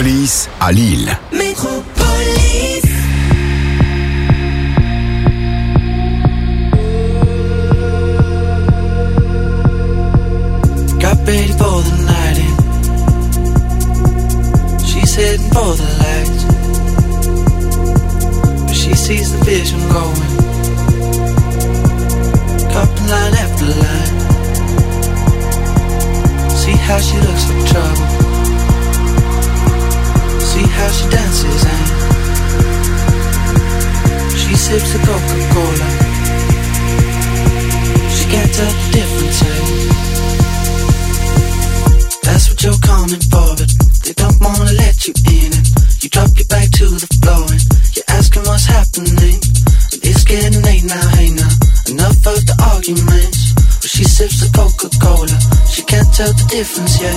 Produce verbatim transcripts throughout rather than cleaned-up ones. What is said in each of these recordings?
Métropolis à Lille. Métropolis. Got ready for the night in. She's heading for the lights, but she sees the vision going. Cupping line after line. See how she looks like trouble. See how she dances and she sips the Coca-Cola. She can't tell the difference, eh? That's what you're coming for, but they don't wanna let you in. And you drop your back to the floor and you're asking what's happening. And it's getting late now, hey now. Enough of the arguments. But she sips the Coca-Cola. She can't tell the difference yet.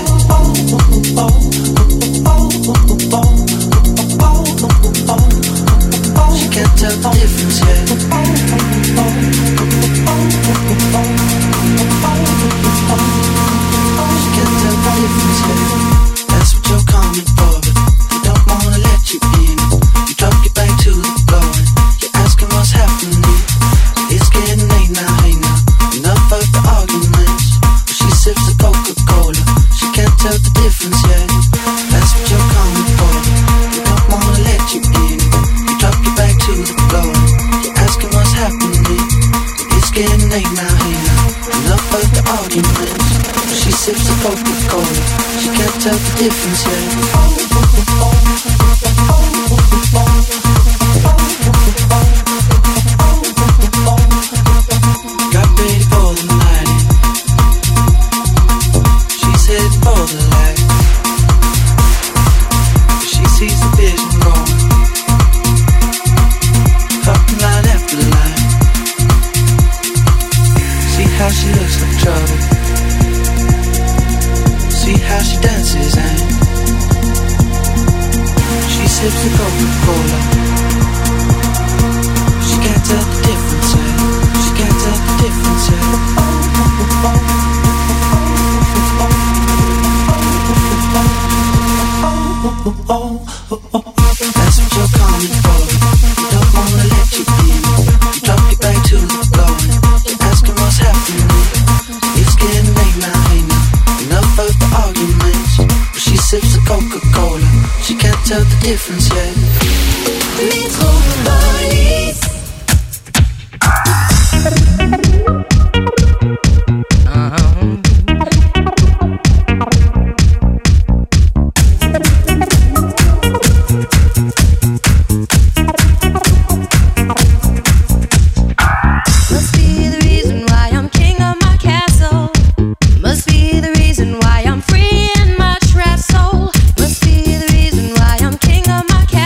She can't tell the difference yet. She can't tell the difference yet. That's what you're coming for, but they don't wanna let you in. You drop your back to the floor and you're asking what's happening. It's getting late now, hey now. Enough of the arguments. But she sips the Coca-Cola. She can't tell the difference yet. That's what you're coming for, but they don't wanna let you in. You drop your back to the floor and you're asking what's happening. It's getting late now, hey now. Enough of the arguments. But she sips the Coca-Cola. She can't tell the difference yet. Got ready for the night in. She's heading for the light. She sees the vision going. Fucking line after line. See how she looks like trouble. See how she dances and she sips the Coca-Cola. She can't tell the difference, eh? She can't tell the difference, eh? That's what you're coming for. You don't wanna let you in. You drop your back to the floor and you're asking what's happening. It's getting late now, hey now. Enough of the arguments. But she sips the Coca-Cola. She can't tell the difference yet. Métropolis. Must be the reason why I'm king of my castle. Must be the reason why I'm free in my trash soul. Must be the reason why I'm king of my castle.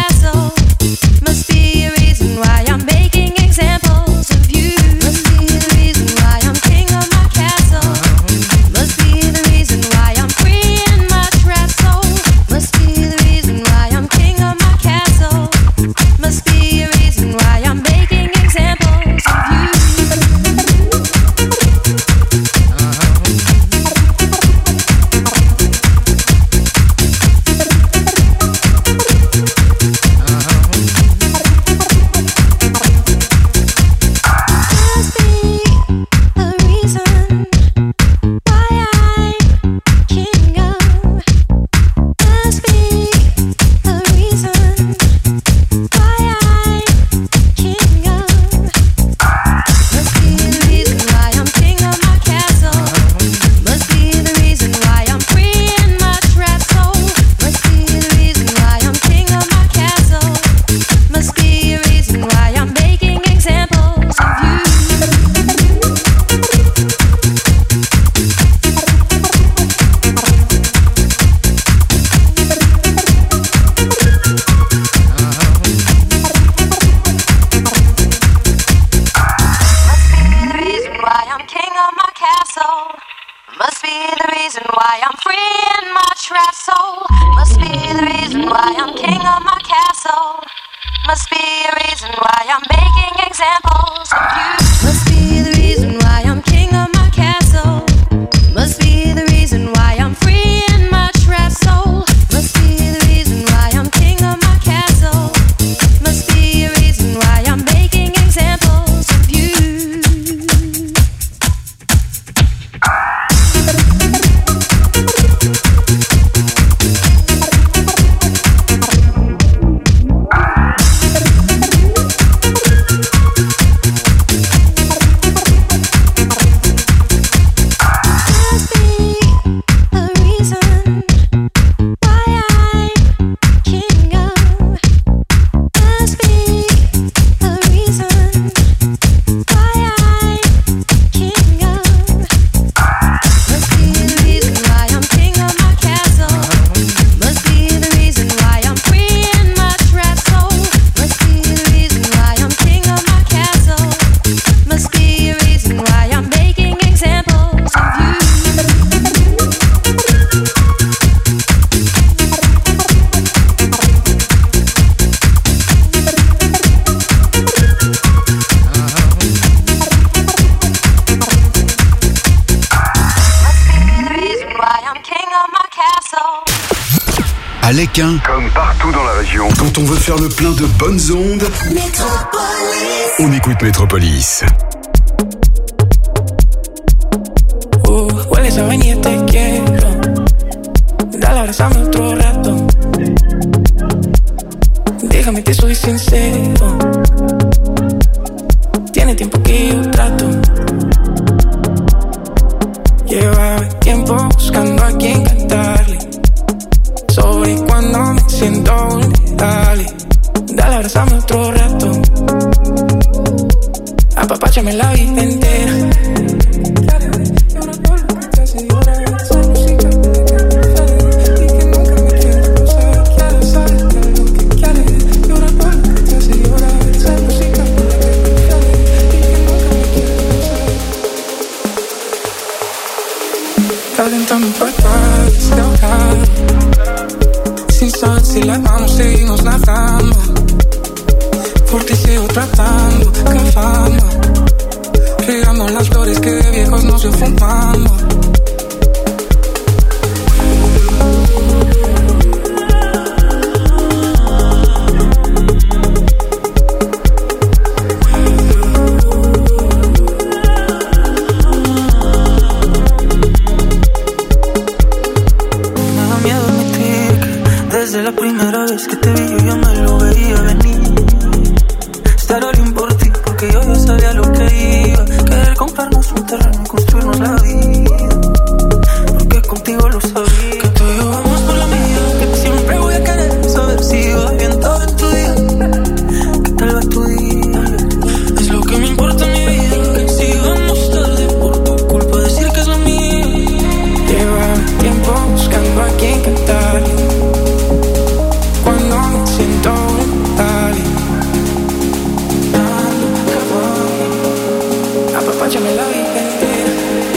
à l'Équin, comme partout dans la région. Quand on veut faire le plein de bonnes ondes, Métropolis. on écoute Métropolis. Uh, hueles a vainilla, te quiero. Dale, abrázame otro rato. Déjame que soy sincero. Tiene tiempo que yo trato. Lleva tiempo buscando a quien cantarle sobre cuando me siento vulnerable. Dale, abrázame otro rato. Apapáchame la vida entera. Calentando para descargar. Sin saber si la vamos, seguimos nadando. Por ti sigo tratando, que fama. Regando las flores que de viejos no se fumando. Desde la primera vez que te vi yo ya me lo veía venir. Estar all por ti porque yo ya sabía lo que iba. Querer comprarnos un terreno y construirnos la vida. Porque contigo lo sabía. Que tú y yo vamos por la mía. Que siempre voy a querer saber si va bien todo en tu día. ¿Qué tal va tu día? Es lo que me importa en mi vida. Que si vamos tarde por tu culpa decir que es lo mío. Lleva tiempo buscando a quien cantarle cuando me siento vulnerable. Dando, acabando, apapáchame la vida entera.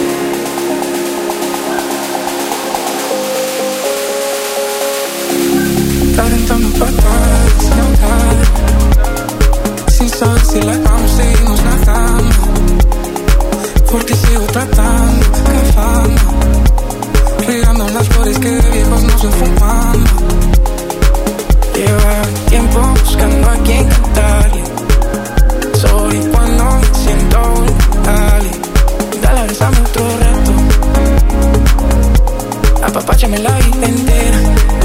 Calentando para descargar. Sin saber si la vamos, seguimos nadando. Por ti sigo tratando, que fama. Regando las flores que de viejos no se fumando. Lleva tiempo buscando a quien cantarle sobre cuando me siento vulnerable. Dale, abrázame otro rato. Apapáchame la vida entera.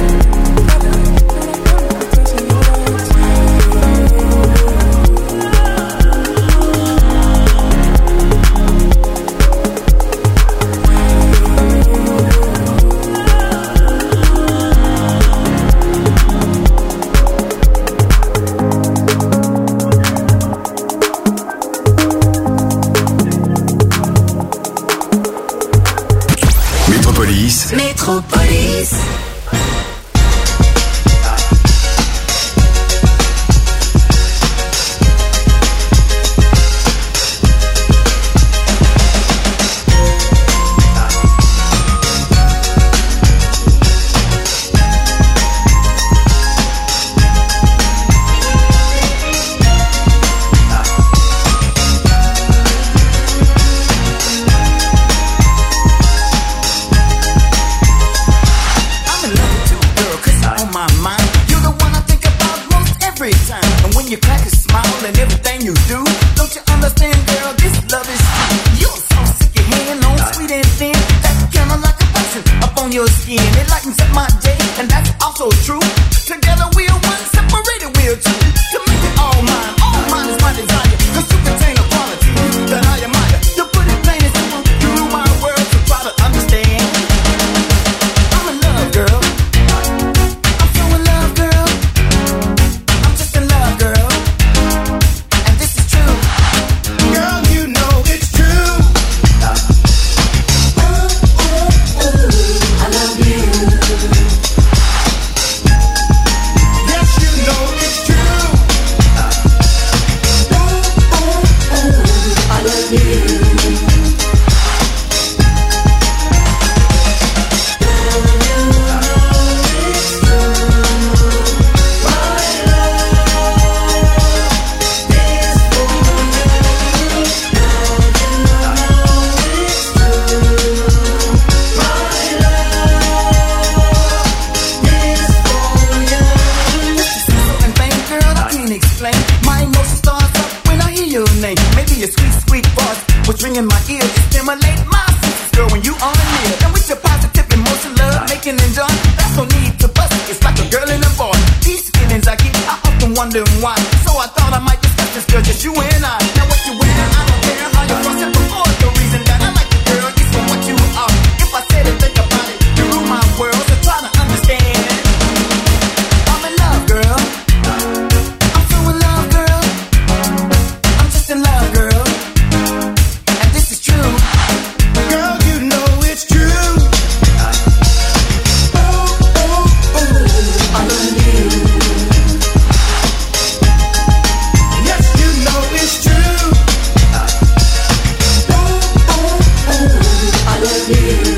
Métropolis. Métropolis. emotion starts up when I hear your name. Maybe a sweet, sweet voice was ringing my ear. It stimulate my senses, girl, when you are near. And with your positive emotion, love making and done, that's no need to bust it. It's like a girl and a boy. These feelings I keep, I often wondering why. So I thought I might discuss this, girl, just you and I. Now what you wear, I don't care how you cross it before. The reason that I like you, girl, is for what you are. If I said it, think about it, you rule my world, so try to understand. I'm in love, girl. I'm so in love, girl. I'm just in love, girl. And this is true. Girl, you know it's true. Oh, oh, oh, I love you. Yes, you know it's true. Oh, oh, oh, I love you.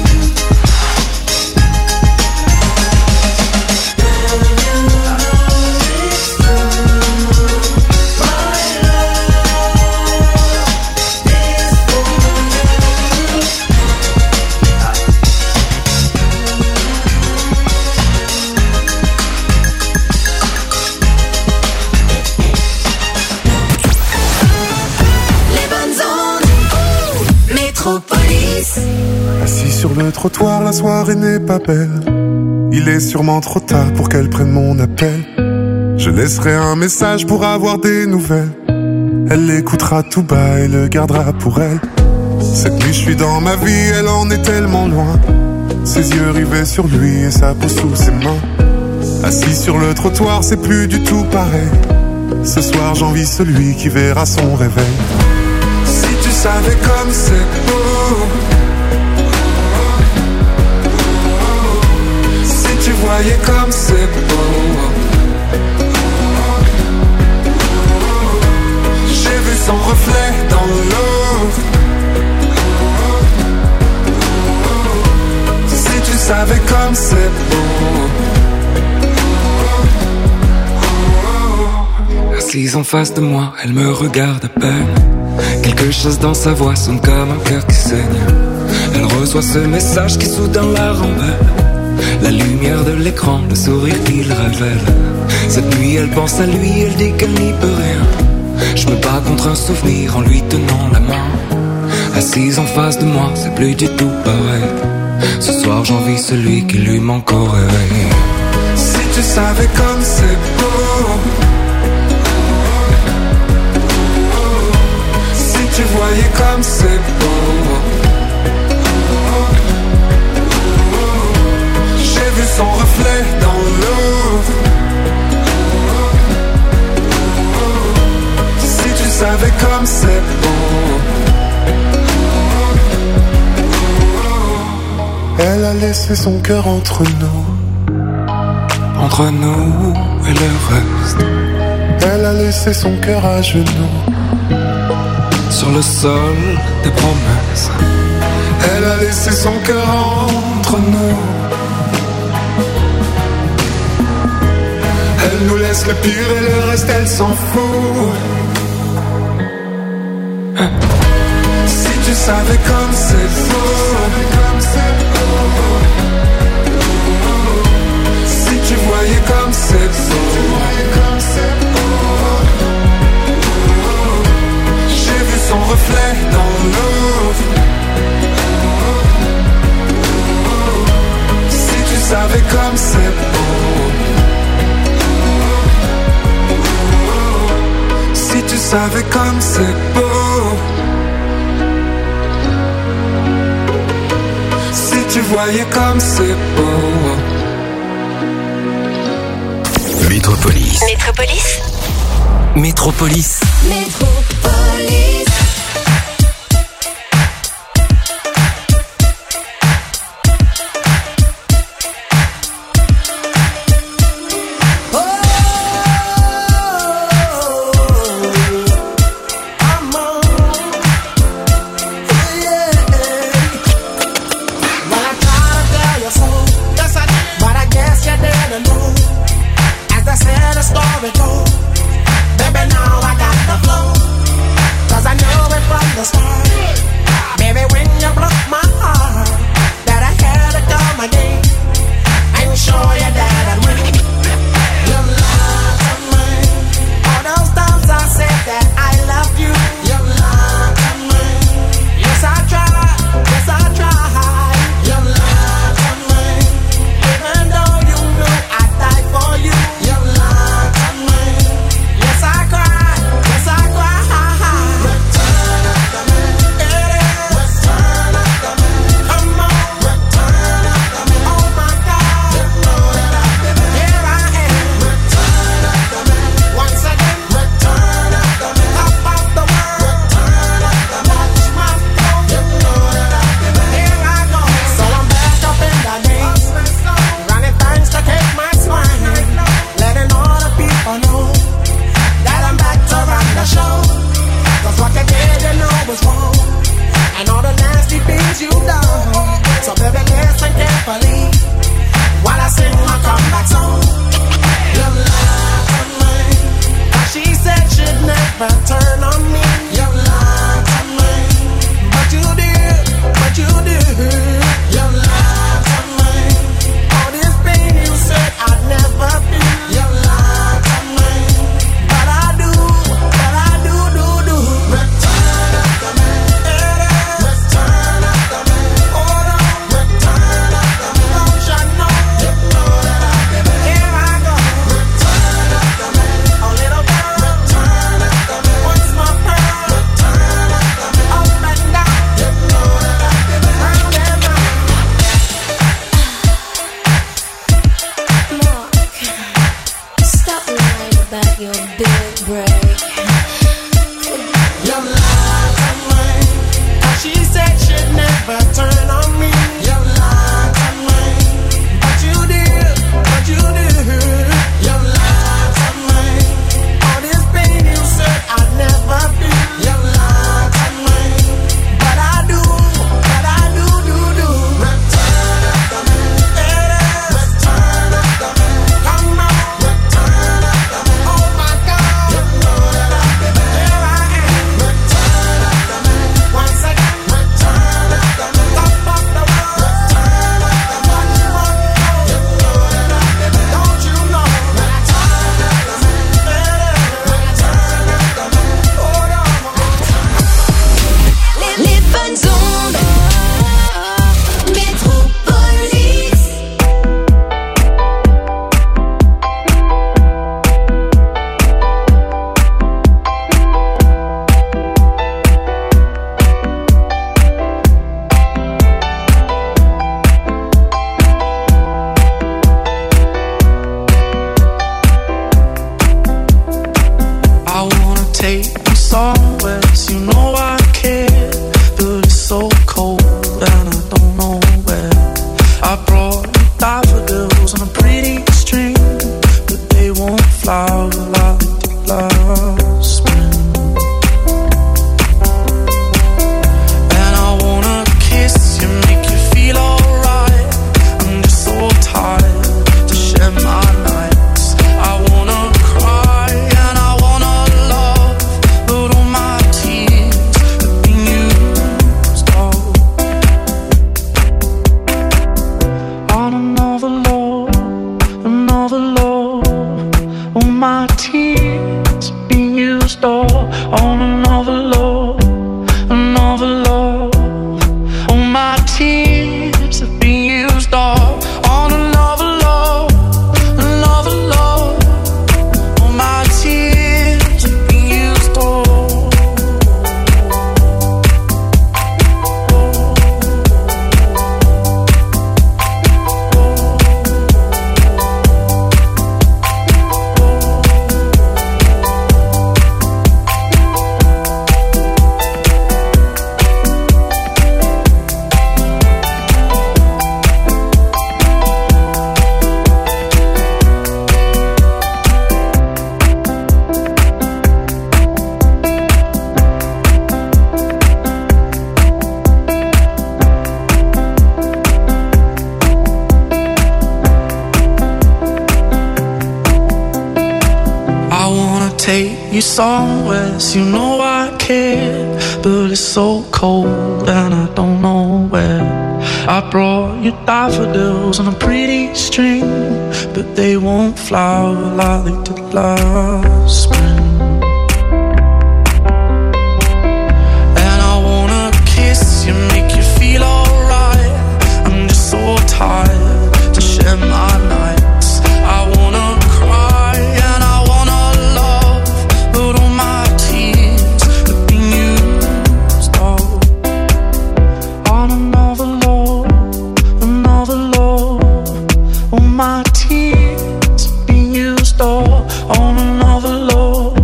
Les bonnes ondes. Métropolis. Assis sur le trottoir, la soirée n'est pas belle. Il est sûrement trop tard pour qu'elle prenne mon appel. Je laisserai un message pour avoir des nouvelles. Elle l'écoutera tout bas et le gardera pour elle. Cette nuit je suis dans ma vie, elle en est tellement loin. Ses yeux rivés sur lui et sa peau sous ses mains. Assis sur le trottoir, c'est plus du tout pareil. Ce soir j'envie celui qui verra son réveil. Si tu savais comme c'est beau, si tu voyais comme c'est beau. J'ai vu son reflet dans l'eau. Si tu savais comme c'est beau. Assise en face de moi, elle me regarde à peine. Quelque chose dans sa voix sonne comme un cœur qui saigne. Elle reçoit ce message qui soudain la rend belle. La lumière de l'écran, le sourire qu'il révèle. Cette nuit elle pense à lui, elle dit qu'elle n'y peut rien. Je me bats contre un souvenir en lui tenant la main. Assise en face de moi, c'est plus du tout pareil. Ce soir j'envie celui qui lui manque au réveil. Si tu savais comme c'est beau. Si tu voyais comme c'est beau. J'ai vu son reflet dans l'eau. Si tu savais comme c'est beau. Elle a laissé son cœur entre nous. Entre nous et le reste. Elle a laissé son cœur à genoux. Sur le sol des promesses. Elle a laissé son cœur entre nous. Elle nous laisse le pire et le reste elle s'en fout. Si tu savais comme c'est beau. Si tu voyais comme c'est beau. J'ai vu son reflet dans l'eau. Si tu savais comme c'est beau. Si tu savais comme c'est beau. Si tu voyais comme c'est beau. Métropolis. Métropolis. Métropolis. Métropolis. Story told, baby, now I got the flow. 'Cause I never turn on me. You lied to me, but you did, but you did. You lied to me. All this pain you said I'd never feel. You lied to me, but I do, but I do, do, do. Return it to me, return it to me. Hold on, return it to me. Don't you know? You know that I did it. Here I go. Return it to me, a little girl. Return it to me. What's my pearl? Return it to me. Up and down. You know that I did it. Round and round. Mark, stop lying about your big break. You lied to me. She said she'd never turn on me. You lied to me, but you did, but you did. You lied to me. All this pain you said I'd never feel. You lied to me, but I do, but I do, do, do. Return it to me, return it to me. Come on, return it to me. Oh my God, you know that I did it. Here I am. Return it to me. Once again, return it to me. Top of the world. Return it to me. What you want? You know that I did it. Don't you know? Return it to me. Return it to me. Hold on. Les, les bonnes ondes. Métropolis. I wanna take you somewhere, you know I care, but it's so cold and I don't know where. I brought you daffodils on a pretty string, but they won't flower like they did last spring. And I wanna kiss you, make you feel alright. I'm just so tired to share my nights. I wanna cry and I wanna love, but all my tears have been used all on another love, another love. All my tears have been used all on another love, another love. All my tears have been used all on another love, another love. All my tears have been used all. I wanna take you somewhere, you know I care, but it's so cold and I don't know where. I brought you daffodils on a pretty string, but they won't flower like they did last spring. And I wanna kiss you, make you feel alright. I'm just so tired to share my nights. I wanna cry and I wanna love, but all my tears have been used all on another love, another love. All my tears have been used all on another love,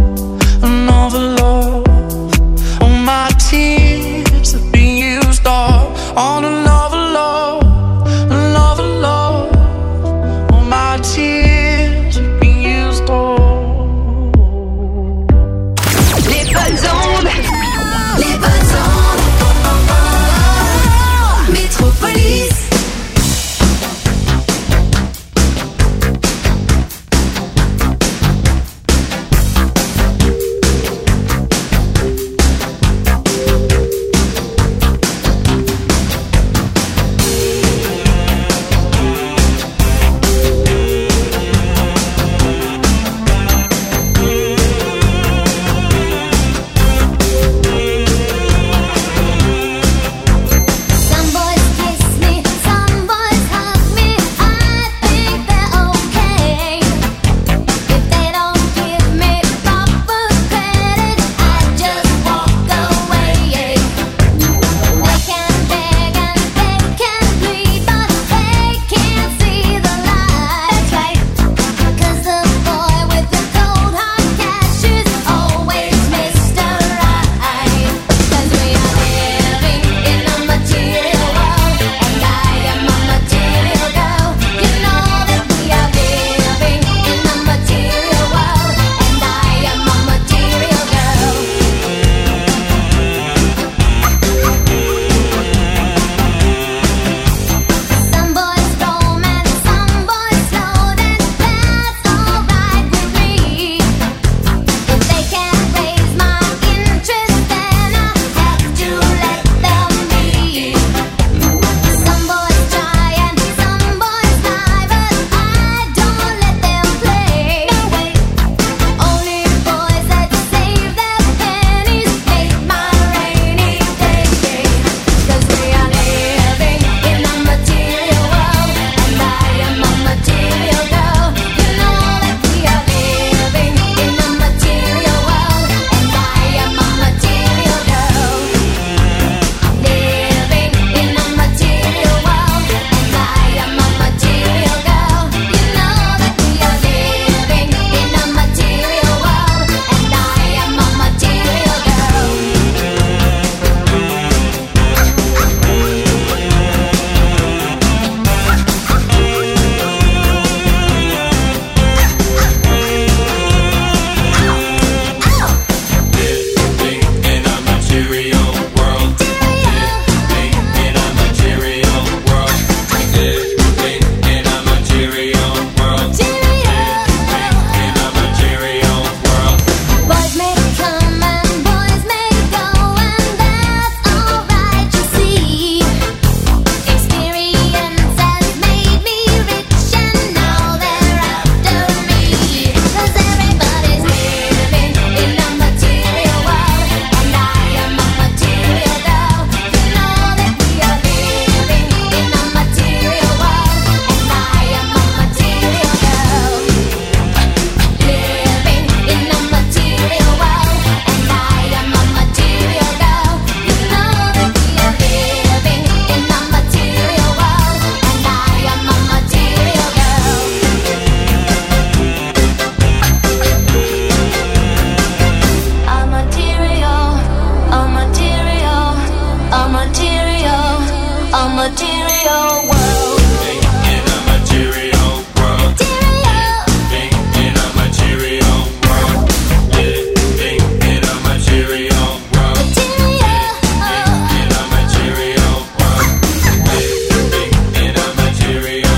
material world. In a material world. Living in a material world. Living in a material world. Living in a material world. Living in a material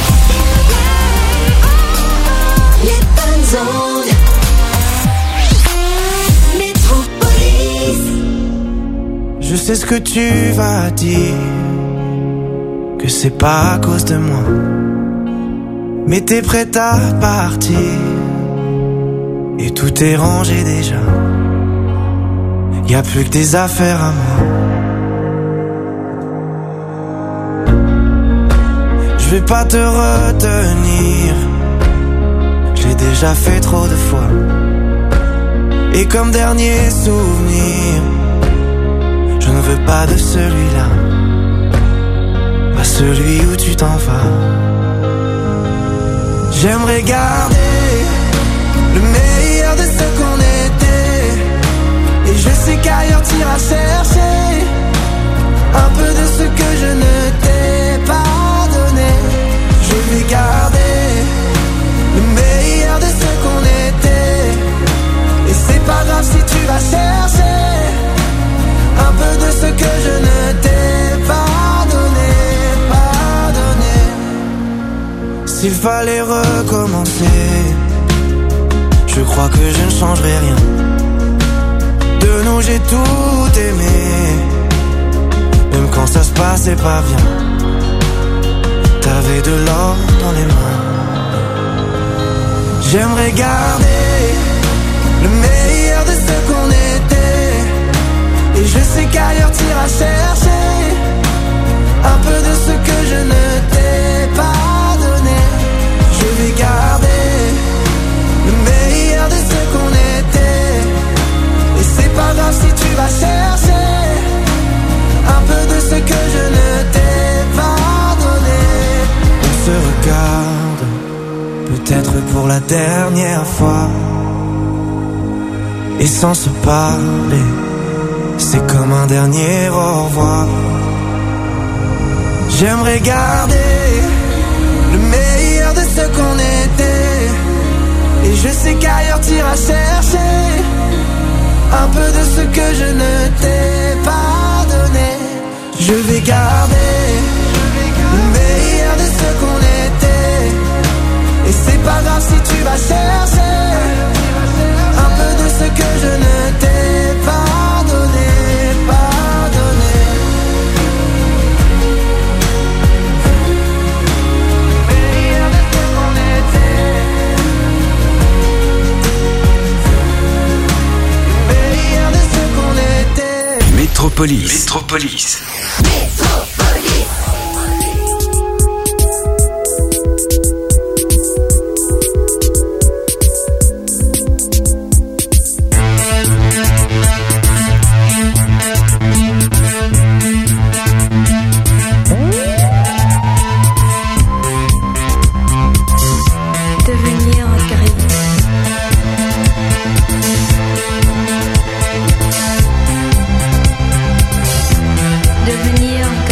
world. Les bonnes ondes. Métropolis. Je sais ce que tu vas dire, que c'est pas à cause de moi, mais t'es prête à partir, et tout est rangé déjà. Y'a plus que des affaires à moi. Je vais pas te retenir, j'ai déjà fait trop de fois. Et comme dernier souvenir, je ne veux pas de celui-là, pas celui où tu t'en vas. J'aimerais garder le meilleur de ce qu'on était, et je sais qu'ailleurs t'iras chercher un peu de ce que je ne t'ai pas donné. Je vais garder le meilleur de ce qu'on était, et c'est pas grave si tu vas chercher un peu de ce que je ne t'ai pas donné, pas donné. S'il fallait recommencer, je crois que je ne changerai rien. De nous j'ai tout aimé, même quand ça se passait pas bien. T'avais de l'or dans les mains. J'aimerais garder le meilleur de ce qu'on était, et je sais qu'ailleurs t'iras chercher un peu de ce que je ne t'ai pas donné. Je vais garder le meilleur de ce qu'on était, et c'est pas grave si tu vas chercher un peu de ce que je ne t'ai pas donné. On se regarde, peut-être pour la dernière fois, et sans se parler, c'est comme un dernier au revoir. J'aimerais garder le meilleur de ce qu'on était, et je sais qu'ailleurs t'iras chercher un peu de ce que je ne t'ai pas donné. Je vais garder le meilleur de ce qu'on était, et c'est pas grave si tu vas chercher un peu de ce que je ne t'ai pas donné, pas donné. Le meilleur de ce qu'on était, le meilleur de ce qu'on était. Métropolis. Métropolis. Devenir gris. Devenir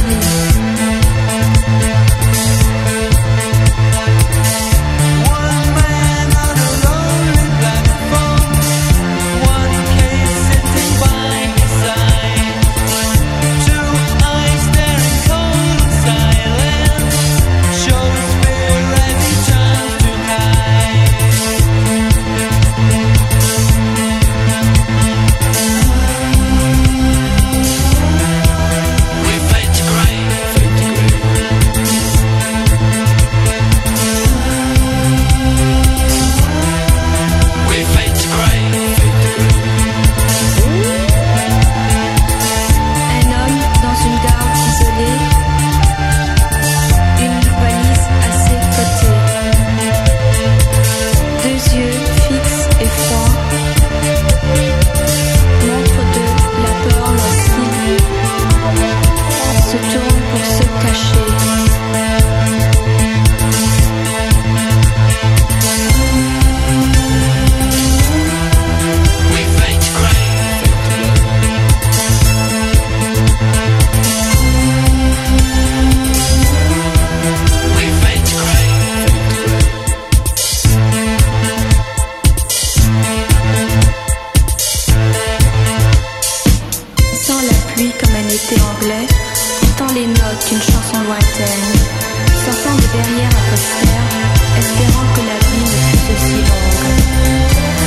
l'été anglais, étant les notes d'une chanson lointaine, sortant de derrière un poster, espérant que la vie ne fût aussi longue.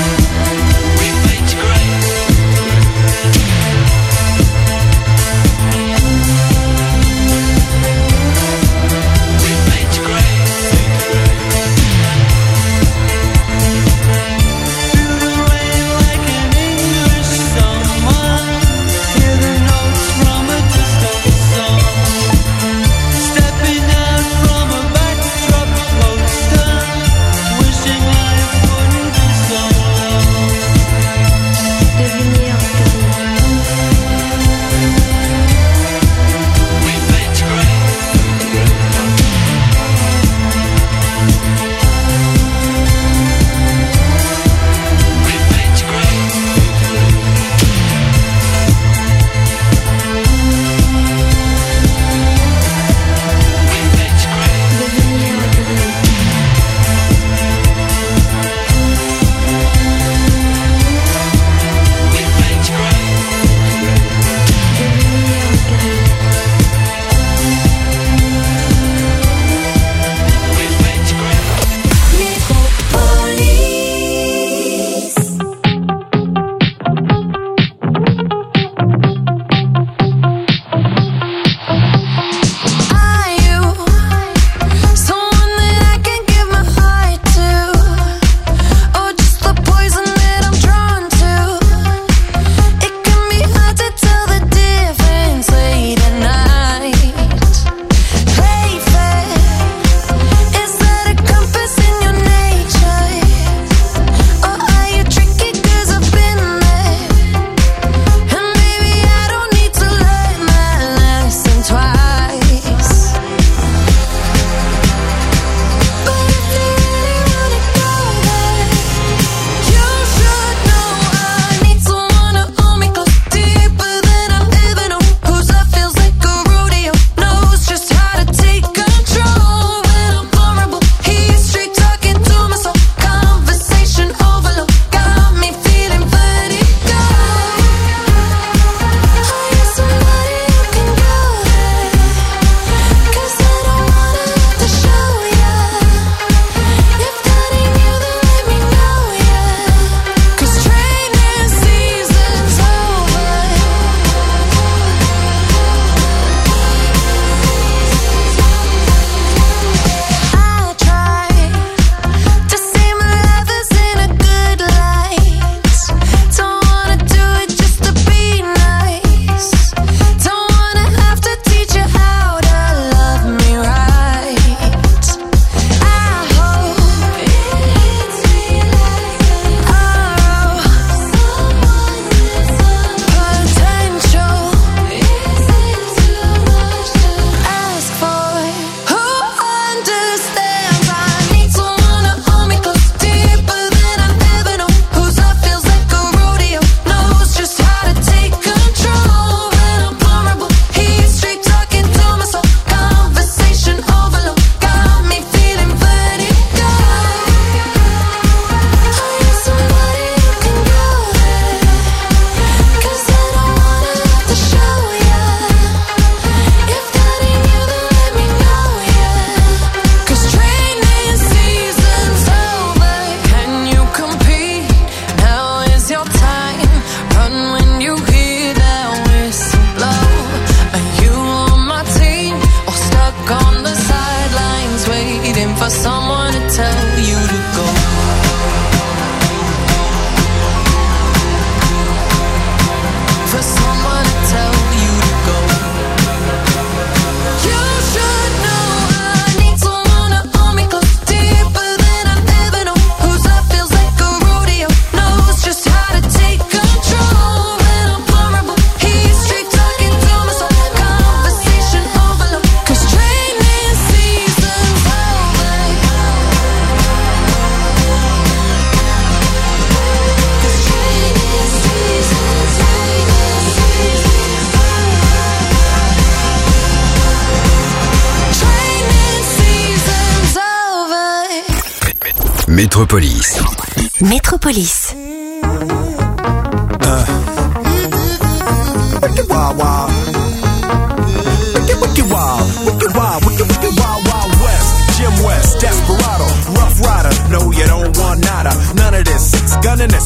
Métropolis. Métropolis. Uh. Wow, wow.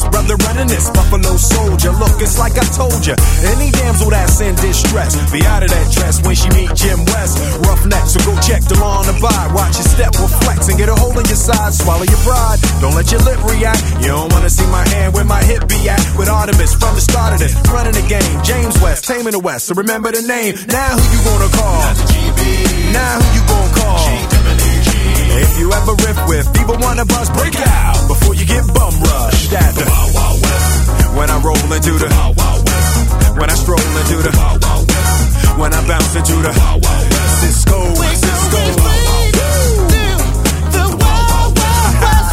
brother running this Buffalo Soldier. Look, it's like I told ya, any damsel that's in distress, be out of that dress when she meet Jim West. Roughneck, so go check the law on the bide. Watch your step, will flex and get a hole in your side. Swallow your pride, don't let your lip react. You don't wanna see my hand where my hip be at. With Artemis from the start of this, running the game. James West, taming the West, so remember the name. Now who you gonna call? Now who you gonna call? If you ever riff with either one of us, break out before you get bum rushed at the Wild Wild West. When I roll into the Wild Wild West. When I stroll into the Wild Wild West. When I bounce into the Wild Wild West. Cisco, Cisco. The Wild Wild West.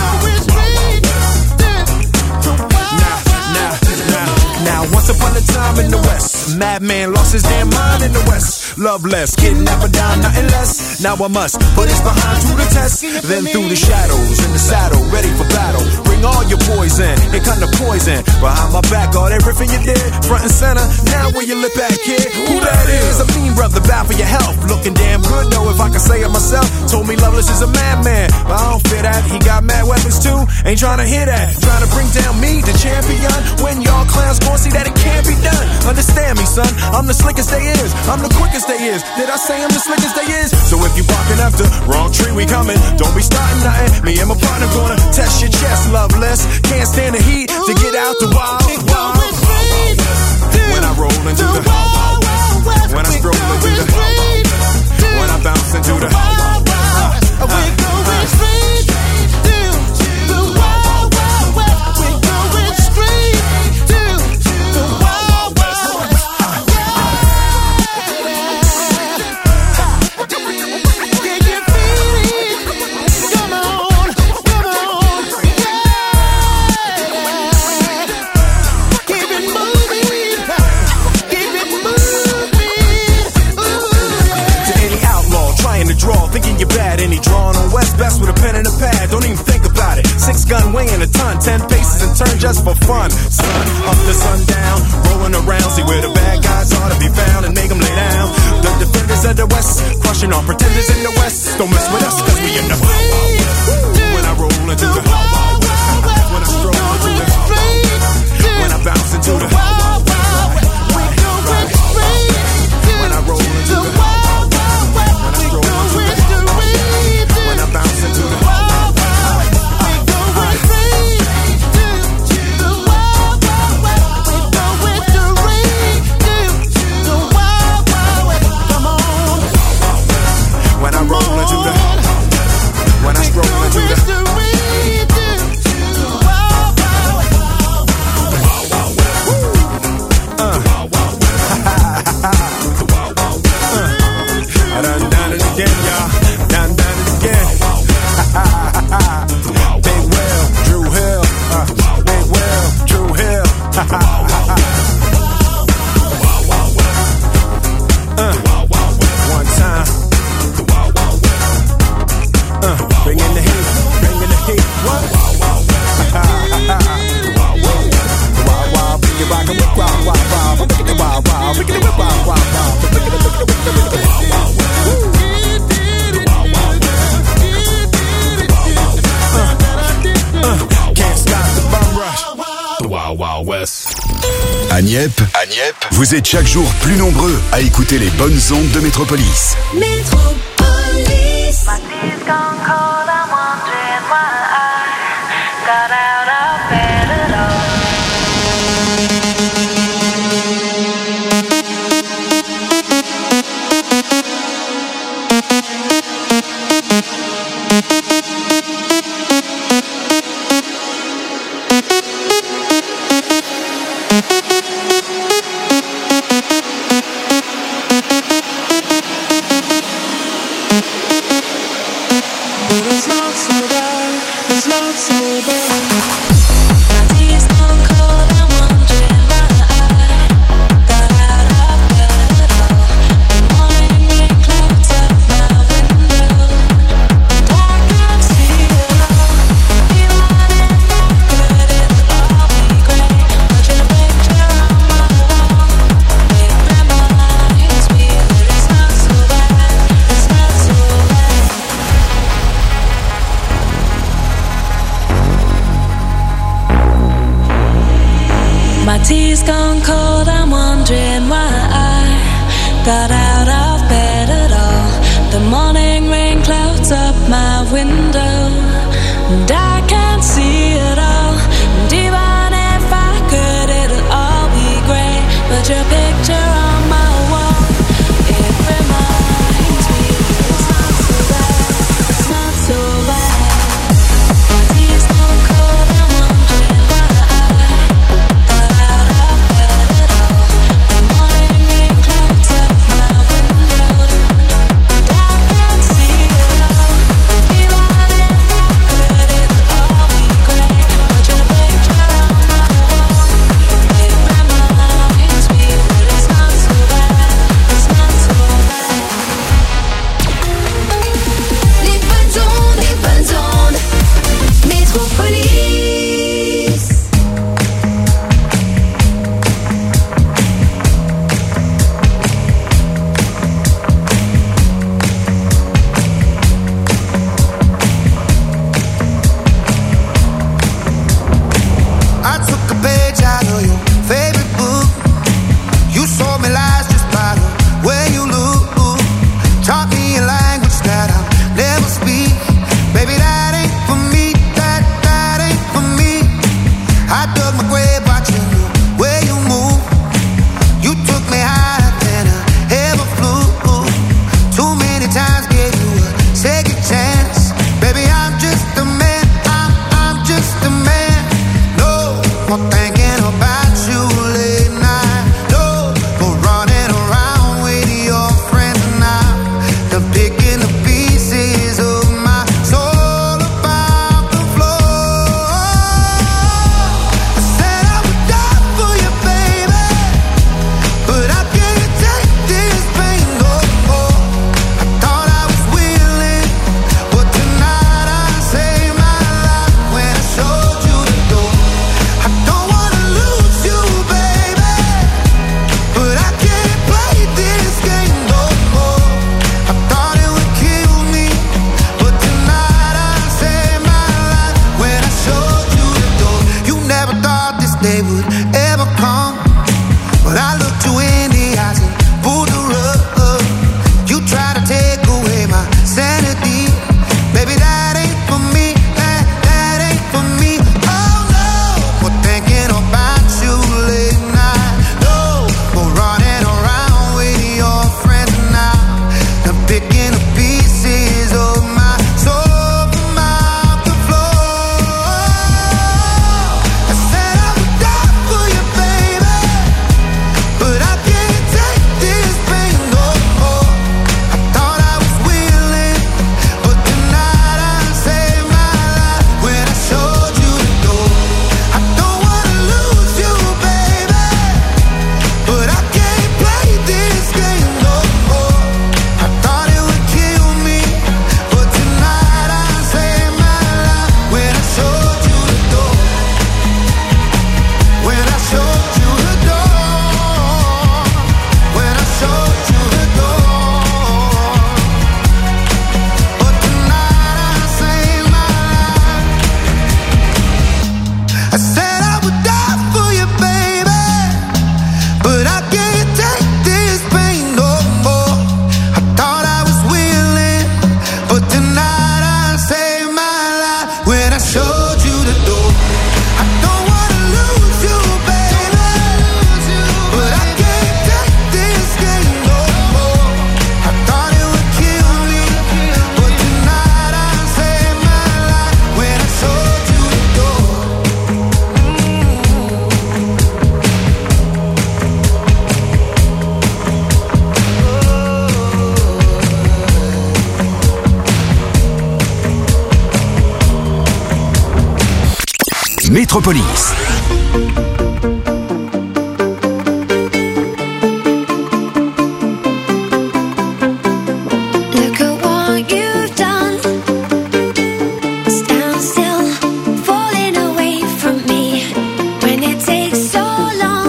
Now, now, now, now, once upon a time in the West, madman lost his damn mind in the West. Loveless, kidnapper down, nothing less. Now I must put his behind through the test. Then through the shadows, in the saddle, ready for battle. Bring all your poison, it kind of poison. Behind my back, all that riffing you did. Front and center, now where you lip at, kid. Who that is? A mean brother, bad for your health. Looking damn good, though, if I can say it myself. Told me Loveless is a madman, but I don't fear that. He got mad weapons too, ain't trying to hear that. Trying to bring down me, the champion. When y'all clowns gon' see that it can't be done. Understand me, son, I'm the slickest they is. I'm the quickest they is. Did I say I'm the slickest they is? So if you barking after wrong tree, we coming. Don't be starting nothing. Me and my partner gonna test your chest, Loveless. Can't stand the heat to get out the wild, wild. When I roll into the wild, when I stroll into the wild, when I bounce into the wild, uh, uh, uh, straight to the wild, wild west. We're going straight to the wild, wild west. Thinking you're bad, any drawing on West best with a pen and a pad. Don't even think about it. Six gun weighing a ton, ten paces and turn just for fun. Sun up to sundown, rolling around, see where the bad guys ought to be found and make them lay down. The defenders of the West, crushing all pretenders in the West. Don't mess with us, cause we in the Wild Wild West. When I roll into the Wild Wild West, when I stroll into the Wild Wild West, when I bounce into the Wild Wild West, when I roll into the Wild Wild West. When I bounce into the wild, wild, we're going straight to the wild, wild west. We're going straight to the wild, wild west. Come on. When I roll into the, when I stroll into the, the wild, wild west. Wild, wild west. Uh. The wild, wild west. Uh. I done done it again, y'all. Done done it again. Big Will, Drew Hill. Uh, Big Will, Drew Hill. uh, one time. Uh, bring in the heat, bring in the heat. What? Wow, wow, bring it rock and whip, wow, wow, wow. Look at the wow, wow, look at the whip, wow, wow, wow. Look at the, look at the, look at the, look at the wow, wow. Wild Wild West. À Nieppe, à Nieppe, vous êtes chaque jour plus nombreux à écouter les bonnes ondes de Métropolis. Métropolis. My tea's gone cold, I'm wondering why I got out of bed at all. tea's gone cold, I'm wondering why I got out of bed at all. The morning rain clouds up my window, and I can't see it all. And even if I could, it'll all be grey. But your picture on my wall, it reminds me that it's not so bad. It's not so bad. My tea's gone cold, I'm wondering why I got out of bed at all. The morning rain clouds up my window, and I can't see it all. Even if I could, it'll all be grey. But your picture on my wall, it reminds me that it's not so bad. It's not so bad. Les bonnes ondes, les bonnes ondes. Métropolis. I took a page out of your favorite book. You sold me lies just by the way you look. Taught me a language that I'll never speak. Baby, that ain't for me. That, that ain't for me. I dug my grave watching the way you move. You took me higher than I ever flew. Too many times gave you a second chance. Baby, I'm just a man. I'm, I'm just a man. No more thinking about you late night. No more running around with your friends now. They're picking the pieces of my soul about the floor. I said I would die for you, baby, but I can't take this pain no more. I thought I was willing, but tonight I saved my life when I showed you the door. I don't wanna lose you, baby, but I can't play this game no more. I thought it would kill me, but tonight I saved my life when I showed you the door. You never thought this day would ever come, but I looked you in the eyes and pulled the rug. You tried to take away my sanity. Baby, that ain't for me. That, that ain't for me. Oh no, more thinking about you late night. No more running around with your friends now. I'm picking the pieces of my soul from out the floor. I said I would die for you, baby, but I can't take this pain no more. I thought I was willing, but tonight I saved my life when I showed you the door. I don't wanna lose you, baby, but I can't play this game no more. I thought it would kill me, but tonight I saved my life when I showed you the door. When I showed you the door. When I showed you the door. But tonight I saved my life. I said I would die for you, baby, but I can't take this pain no more. I thought I was willing, but tonight I saved my life when I showed you the door. I don't wanna lose you, baby, but I can't take this game no more. I thought it would kill me, but tonight I saved my life when I showed you the door. Métropolis. Look at what you've done. Stand still, falling away from me. When it takes so long,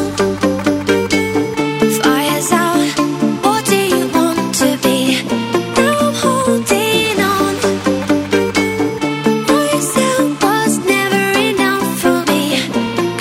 fire's out. What do you want to be? Now I'm holding on. Myself was never enough for me.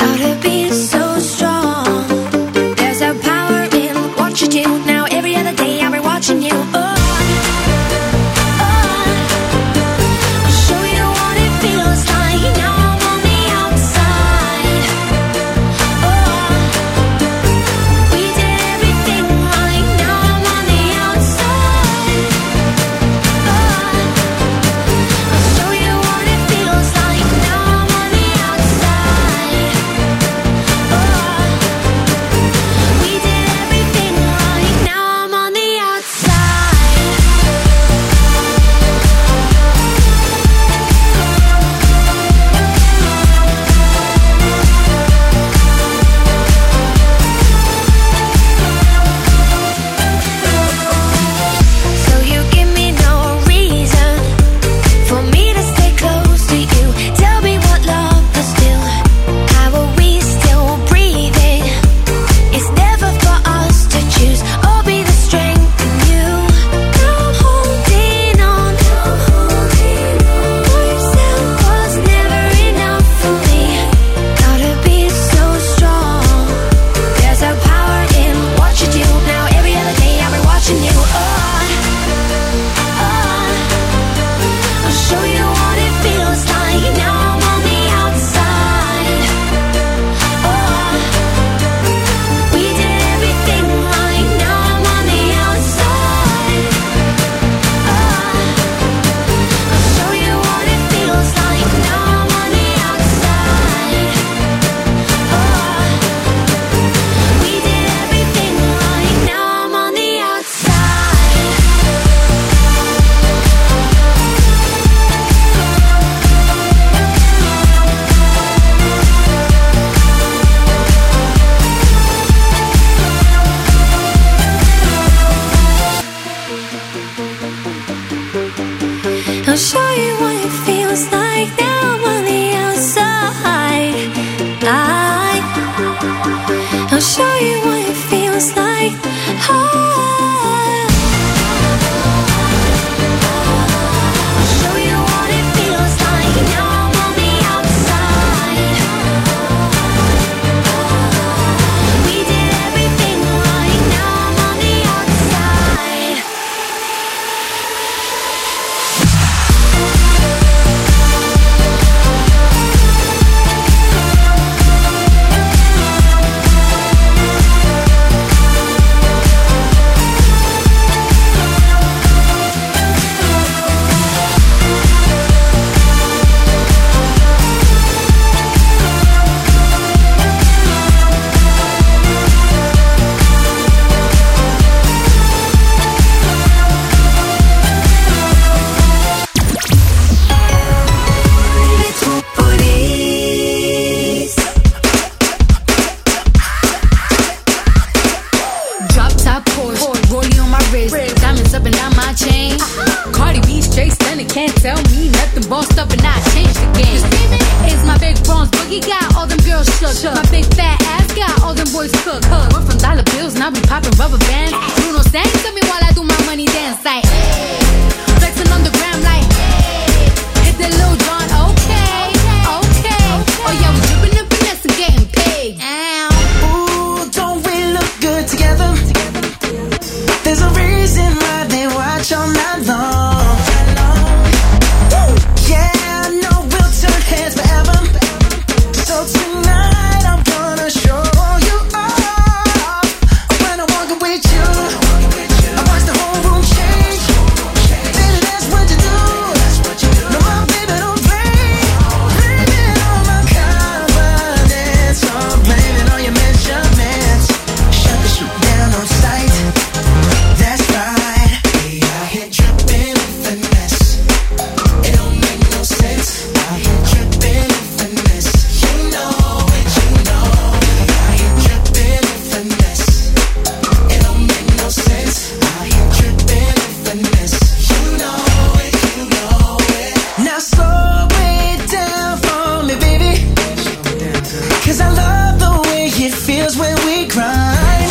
show you what it feels like. Oh. Show you what it feels like. Now I'm on the outside. We did everything right. Now I'm on the outside. Drop top Porsche, rollie on my wrist, diamonds up and down my chain. Cardi B straight stunning, can't tell me nothing. Bossed up and I changed the game. It's my big bronze boogie, got all them girls shook. My big fat ass got all them boys cooked. Went from dollar bills, now we popping rubber bands. Bruno sang to me while I do my money dance like hey. Flexing on the gram like hey. Hit the Lil Jon, okay, okay. Oh yeah, we dripping and finesse and getting paid. Ow. Ooh, don't we look good together? There's a reason why they watch all night long. Yeah, I know we'll turn heads forever. So tonight I'm gonna show you off. When I walk with you, I watch the whole room change. Baby, that's what you do. No, my baby don't play. Blame it on my confidence, or blame it on your measurements. Shut the shit down on sight. That's right. We out here dripping with finesse. It don't make no sense. Out here dripping with finesse. You know it, you know it. Out here dripping with finesse. It don't make no sense. Out here dripping with finesse. You know it, you know it. Now slow it down for me, baby. Cause I love the way it feels when we grind.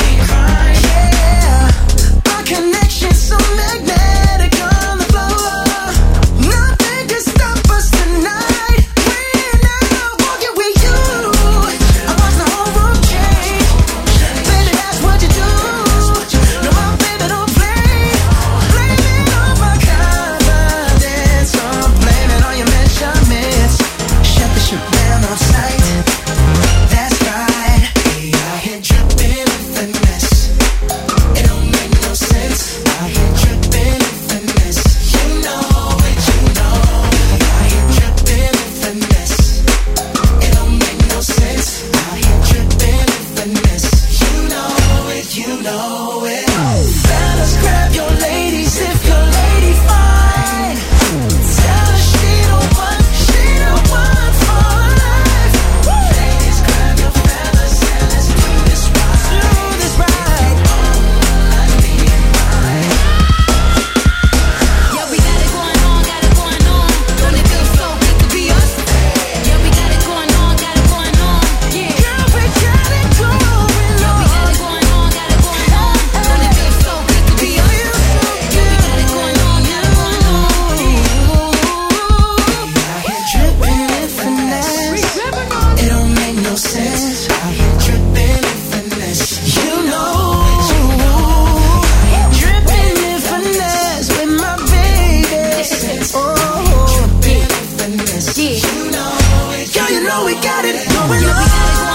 Yeah, our connection's so magnetic on the floor. Nothing can stop us tonight. When I'm walking with you, I watch the whole room change. Baby, that's what you do. No, my baby don't play. Blame it on my confidence, or blame it on your measurements. Shut the shit down on sight. That's right. We out here dripping with finesse. It don't make no sense. Out here dripping with finesse. You know it, you know it. Out here dripping with finesse. It don't make no sense. Out here dripping with finesse. You know it, you know it. Fellas, grab your ladies if your lady fine. Tell her she the one, she the one for life. Ladies, grab your fellas and let's do this right. Do this right. Yeah, we got it going on, got it going on. Don't it feel so good to be us? Yeah, we got it going on, got it going on. Yeah, Girl, we got it going on. yeah, we got it going on, got it going on. Don't it feel so good to be us? Yeah, we got it going on, got it going on. Out here dripping with finesse. It don't make no sense. Out here dripping with finesse. You know. Dripping in finesse with my baby. Oh, dripping in finesse. You know it. Girl, you know we got it going on.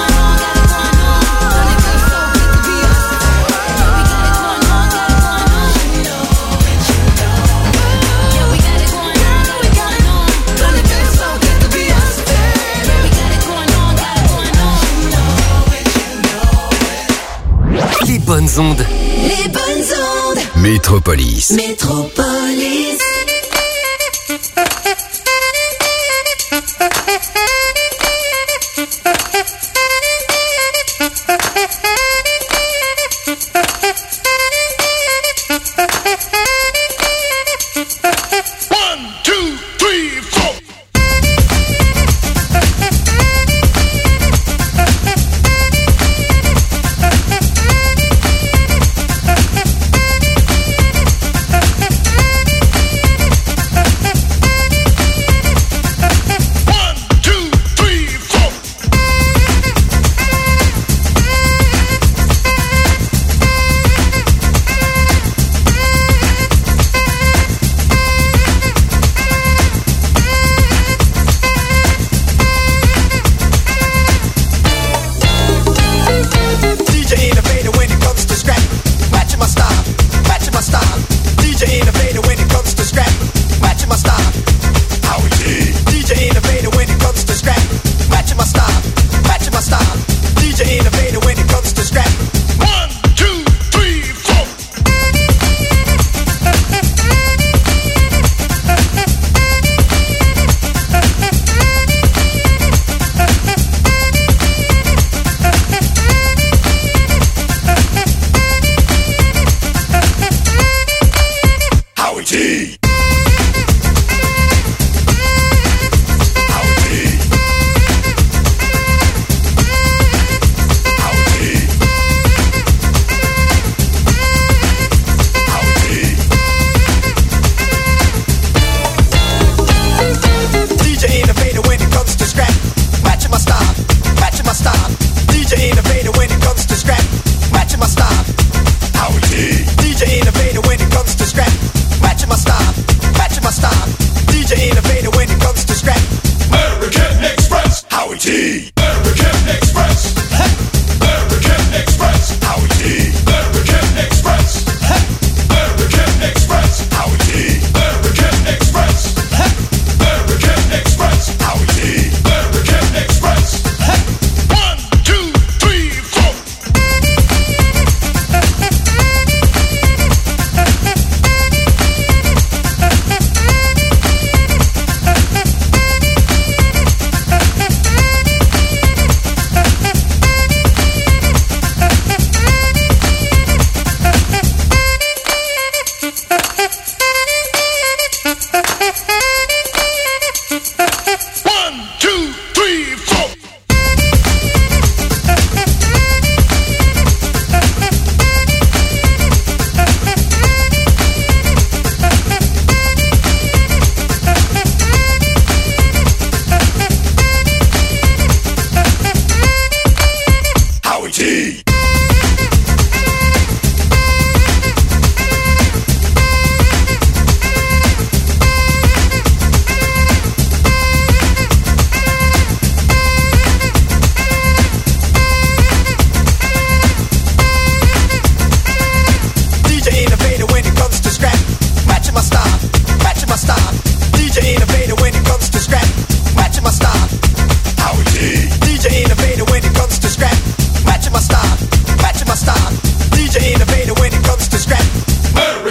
Les bonnes ondes. Les bonnes ondes. Métropolis. Métropolis.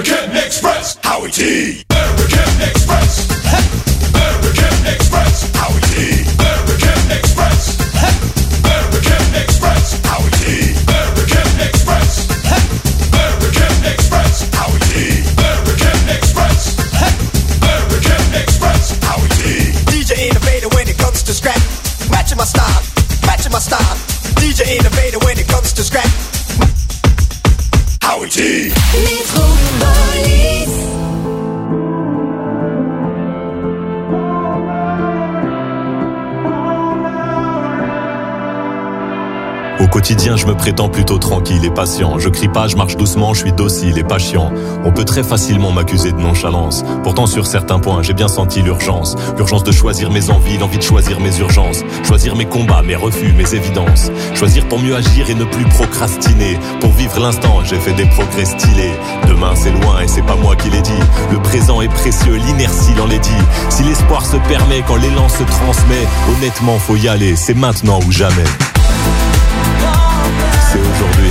American Express, Howie T. American Express. American Express, Howie T. American Express. American Express, Howie T. American Express. American Express, Howie T. American Express. American Express, Howie T. D J innovator when it comes to scrap. Matching my style, matching my style. D J innovator when it comes to scrap. Howie T. Métropolis. Au quotidien, je me prétends plutôt tranquille et patient. Je crie pas, je marche doucement, je suis docile et pas chiant. On peut très facilement m'accuser de nonchalance. Pourtant, sur certains points, j'ai bien senti l'urgence. L'urgence de choisir mes envies, l'envie de choisir mes urgences. Choisir mes combats, mes refus, mes évidences. Choisir pour mieux agir et ne plus procrastiner. Pour vivre l'instant, j'ai fait des progrès stylés. Demain, c'est loin et c'est pas moi qui l'ai dit. Le présent est précieux, l'inertie l'enlaidit. Si l'espoir se permet, quand l'élan se transmet, honnêtement, faut y aller. C'est maintenant ou jamais. C'est aujourd'hui.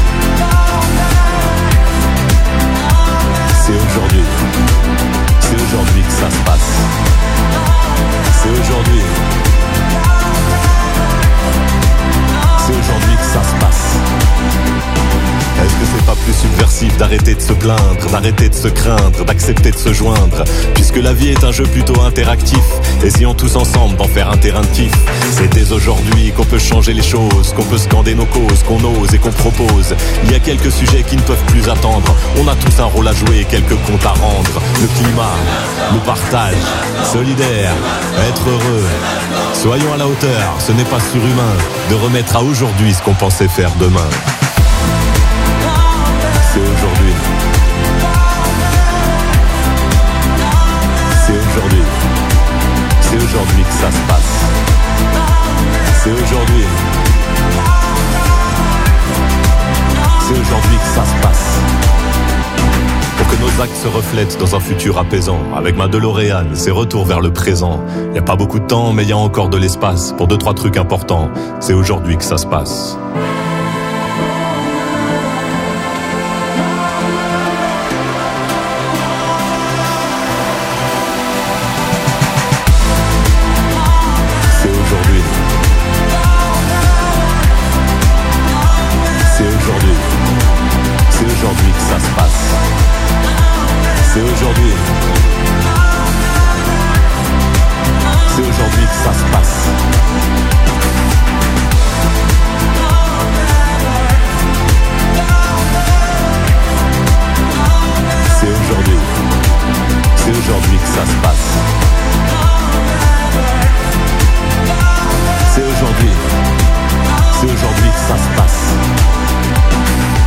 C'est aujourd'hui. C'est aujourd'hui que ça se passe. C'est aujourd'hui. C'est aujourd'hui que ça se passe. Est-ce que c'est pas plus subversif d'arrêter de se plaindre, d'arrêter de se craindre, d'accepter de se joindre? Puisque la vie est un jeu plutôt interactif, essayons tous ensemble d'en faire un terrain de kiff. C'est dès aujourd'hui qu'on peut changer les choses, qu'on peut scander nos causes, qu'on ose et qu'on propose. Il y a quelques sujets qui ne peuvent plus attendre. On a tous un rôle à jouer et quelques comptes à rendre. Le climat, le partage, solidaire, être heureux. Soyons à la hauteur, ce n'est pas surhumain de remettre à aujourd'hui ce qu'on pensait faire demain. C'est aujourd'hui. C'est aujourd'hui. C'est aujourd'hui que ça se passe. C'est aujourd'hui. C'est aujourd'hui que ça se passe. Pour que nos actes se reflètent dans un futur apaisant. Avec ma DeLorean, c'est retour vers le présent. Y a pas beaucoup de temps, mais y a encore de l'espace pour deux, trois trucs importants. C'est aujourd'hui que ça se passe.